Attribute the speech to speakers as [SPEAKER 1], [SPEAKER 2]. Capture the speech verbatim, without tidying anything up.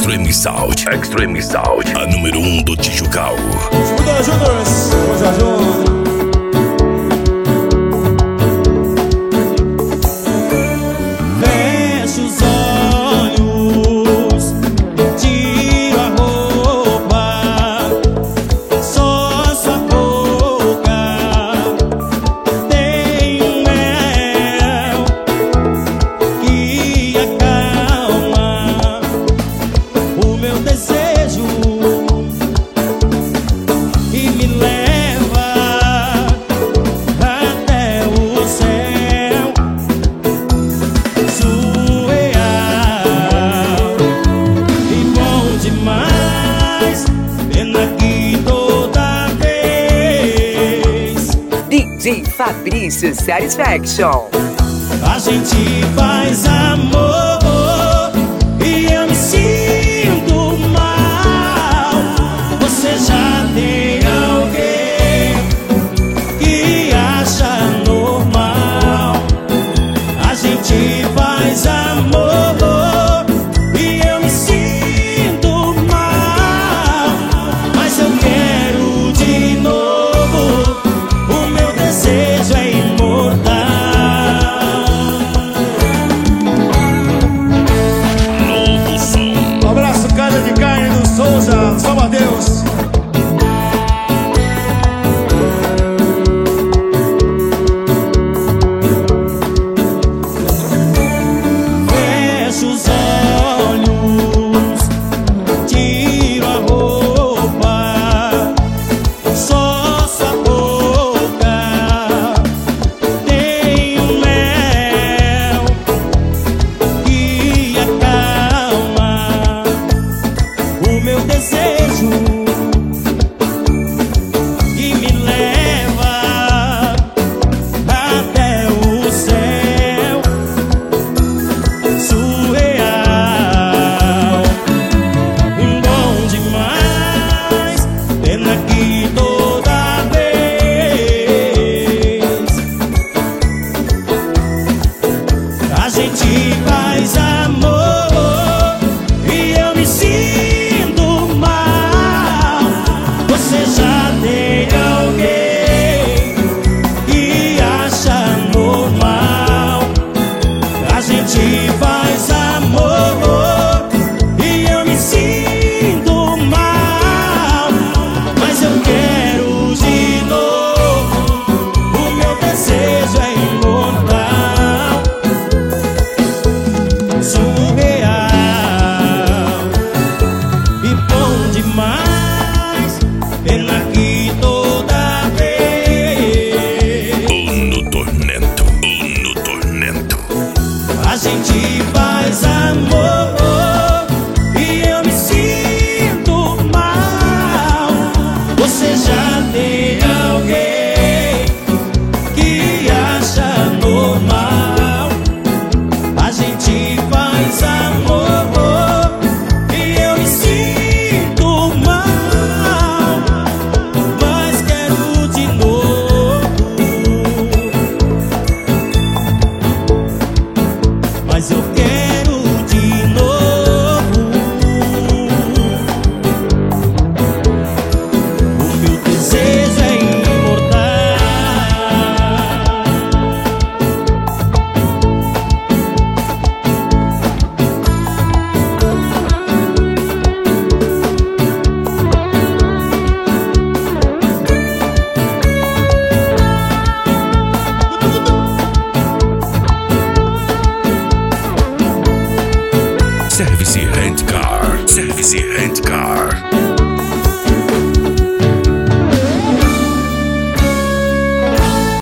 [SPEAKER 1] Extreme Sound. Extreme Sound. A número um do Tijucal.
[SPEAKER 2] Escuta, Judas. Vamos já junto.
[SPEAKER 3] D J Fabrício Satisfaction.
[SPEAKER 4] A gente faz amor e eu me sinto mal. Você já tem alguém que acha normal. A gente faz amor e eu me sinto mal, mas eu quero de novo. O meu desejo é imortal.
[SPEAKER 1] Novo som.
[SPEAKER 2] Um abraço, Casa de Carne do Souza, São Mateus.
[SPEAKER 4] Fecho os olhos, tiro a roupa, só sua boca tem um mel que acalma o meu desejo e me leva até o céu surreal. Bom demais, pena que toda vez a gente faz amor e eu me sinto mal. Você já tem alguém que acha normal. A gente faz amor e eu me sinto mal, mas eu quero de novo. O meu desejo é imortal, surreal e bom demais. Pena que toda vez
[SPEAKER 1] O no tormento. O no tormento.
[SPEAKER 4] a gente faz amor e eu me sinto mal. Você já tem alguém que acha normal. A gente faz amor e eu me sinto mal, mas quero de novo. Mas eu quero de novo. O meu desejo é imortal.
[SPEAKER 1] Service Rent Car. Service Rent Car.